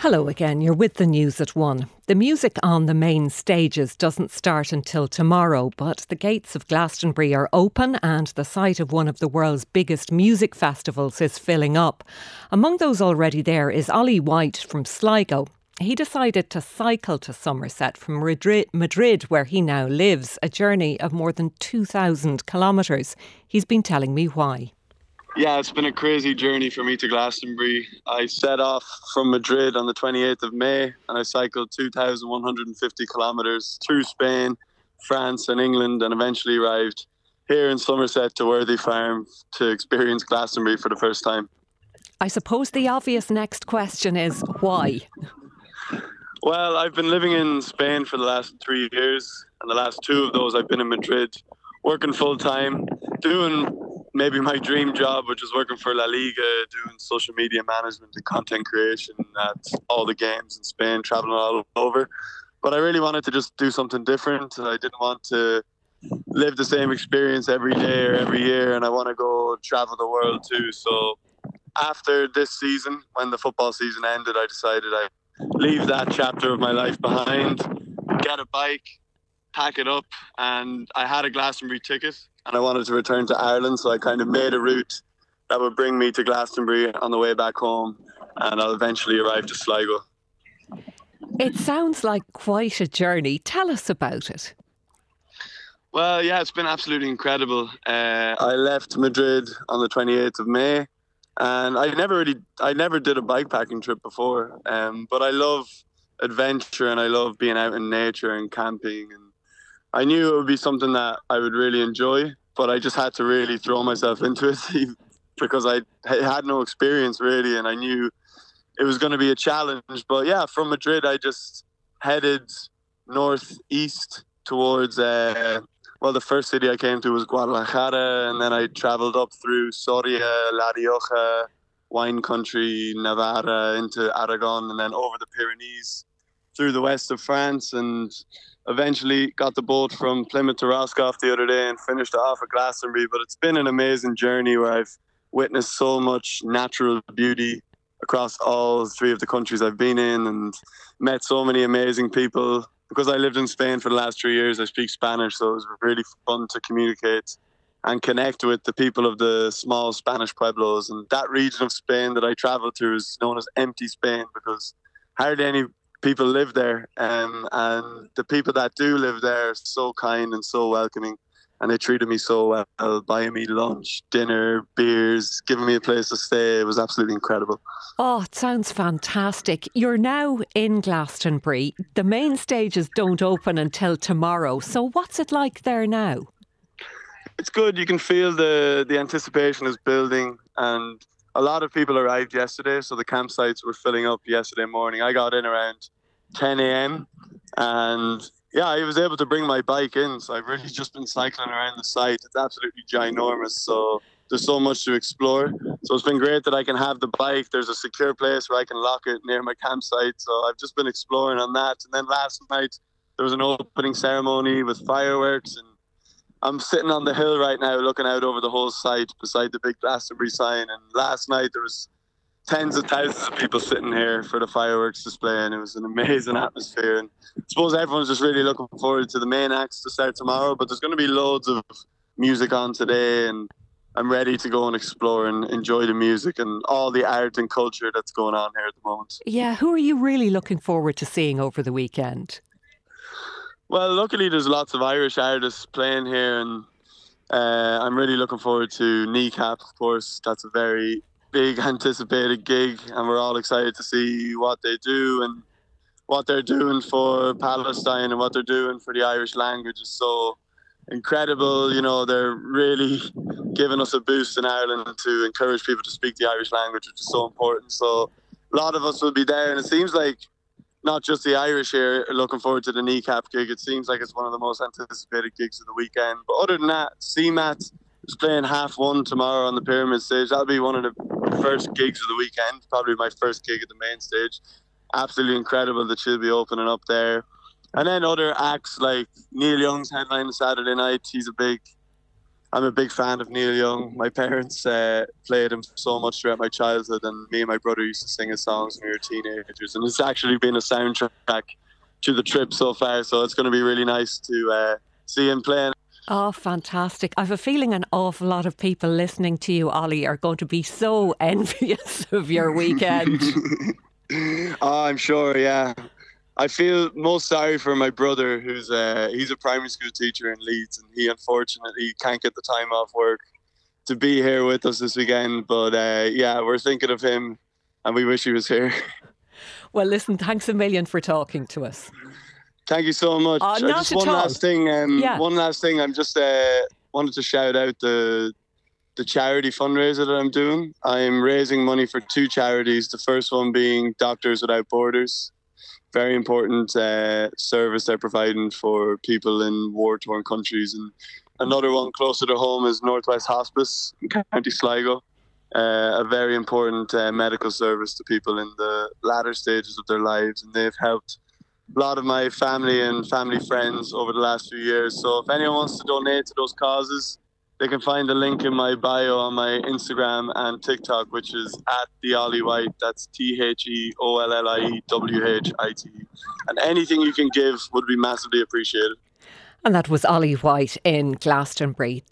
Hello again, you're with the news at 1. The music on the main stages doesn't start until tomorrow, but the gates of Glastonbury are open and the site of one of the world's biggest music festivals is filling up. Among those already there is Ollie White from Sligo. He decided to cycle to Somerset from Madrid, where he now lives, a journey of more than 2,000 kilometres. He's been telling me why. Yeah, it's been a crazy journey for me to Glastonbury. I set off from Madrid on the 28th of May and I cycled 2,150 kilometres through Spain, France and England, and eventually arrived here in Somerset to Worthy Farm to experience Glastonbury for the first time. I suppose the obvious next question is why? Well, I've been living in Spain for the last 3 years, and the last 2 of those I've been in Madrid, working full time, doing maybe my dream job, which is working for La Liga, doing social media management and content creation at all the games in Spain, traveling all over. But I really wanted to just do something different. I didn't want to live the same experience every day or every year, and I want to go travel the world too. So after this season, when the football season ended, I decided I'd leave that chapter of my life behind, get a bike, pack it up, and I had a Glastonbury ticket and I wanted to return to Ireland, so I kind of made a route that would bring me to Glastonbury on the way back home, and I'll eventually arrive to Sligo. It sounds like quite a journey. Tell us about it. Well, yeah, it's been absolutely incredible. I left Madrid on the 28th of May, and I never did a bikepacking trip before, but I love adventure and I love being out in nature and camping, and I knew it would be something that I would really enjoy, but I just had to really throw myself into it because I had no experience really, and I knew it was going to be a challenge. But yeah, from Madrid, I just headed northeast towards, the first city I came to was Guadalajara, and then I travelled up through Soria, La Rioja, wine country, Navarra, into Aragon, and then over the Pyrenees through the west of France, and eventually got the boat from Plymouth to Roscoff the other day and finished it off at Glastonbury. But it's been an amazing journey where I've witnessed so much natural beauty across all 3 of the countries I've been in, and met so many amazing people. Because I lived in Spain for the last 3 years, I speak Spanish, so it was really fun to communicate and connect with the people of the small Spanish pueblos. And that region of Spain that I travelled to is known as Empty Spain because hardly any people live there, and the people that do live there are so kind and so welcoming, and they treated me so well, buying me lunch, dinner, beers, giving me a place to stay. It was absolutely incredible. Oh, it sounds fantastic. You're now in Glastonbury. The main stages don't open until tomorrow, so what's it like there now? It's good. You can feel the anticipation is building, and a lot of people arrived yesterday, so the campsites were filling up yesterday morning. I got in around 10 a.m. and yeah, I was able to bring my bike in, so I've really just been cycling around the site. It's absolutely ginormous, so there's so much to explore. So it's been great that I can have the bike. There's a secure place where I can lock it near my campsite, so I've just been exploring on that. And then last night there was an opening ceremony with fireworks, and I'm sitting on the hill right now looking out over the whole site beside the big Glastonbury sign. And last night there was tens of thousands of people sitting here for the fireworks display, and it was an amazing atmosphere. And I suppose everyone's just really looking forward to the main acts to start tomorrow, but there's going to be loads of music on today, and I'm ready to go and explore and enjoy the music and all the art and culture that's going on here at the moment. Yeah, who are you really looking forward to seeing over the weekend? Well, luckily there's lots of Irish artists playing here, and I'm really looking forward to Kneecap, of course. That's a very big anticipated gig, and we're all excited to see what they do and what they're doing for Palestine and what they're doing for the Irish language is so incredible. You know, they're really giving us a boost in Ireland to encourage people to speak the Irish language, which is so important. So a lot of us will be there, and it seems like not just the Irish here are looking forward to the Kneecap gig. It seems like it's one of the most anticipated gigs of the weekend. But other than that, CMAT is playing 1:30 tomorrow on the Pyramid stage. That'll be one of the first gigs of the weekend, probably my first gig at the main stage. Absolutely incredible that she'll be opening up there. And then other acts like Neil Young's headline Saturday night. He's a big I'm a big fan of Neil Young. My parents played him so much throughout my childhood, and me and my brother used to sing his songs when we were teenagers. And it's actually been a soundtrack to the trip so far, so it's going to be really nice to see him playing. Oh, fantastic. I have a feeling an awful lot of people listening to you, Ollie, are going to be so envious of your weekend. Oh, I'm sure, yeah. I feel most sorry for my brother, who's he's a primary school teacher in Leeds, and he unfortunately can't get the time off work to be here with us this weekend. But yeah, we're thinking of him, and we wish he was here. Well, listen, thanks a million for talking to us. Thank you so much. Not at all. Last thing. One last thing. I'm just wanted to shout out the charity fundraiser that I'm doing. I'm raising money for 2 charities. The first one being Doctors Without Borders. Very important service they're providing for people in war-torn countries. And another one closer to home is Northwest Hospice in County Sligo. A very important medical service to people in the latter stages of their lives. And they've helped a lot of my family and family friends over the last few years. So if anyone wants to donate to those causes, they can find the link in my bio on my Instagram and TikTok, which is at the Ollie White. That's TheOlliewhite. And anything you can give would be massively appreciated. And that was Ollie White in Glastonbury.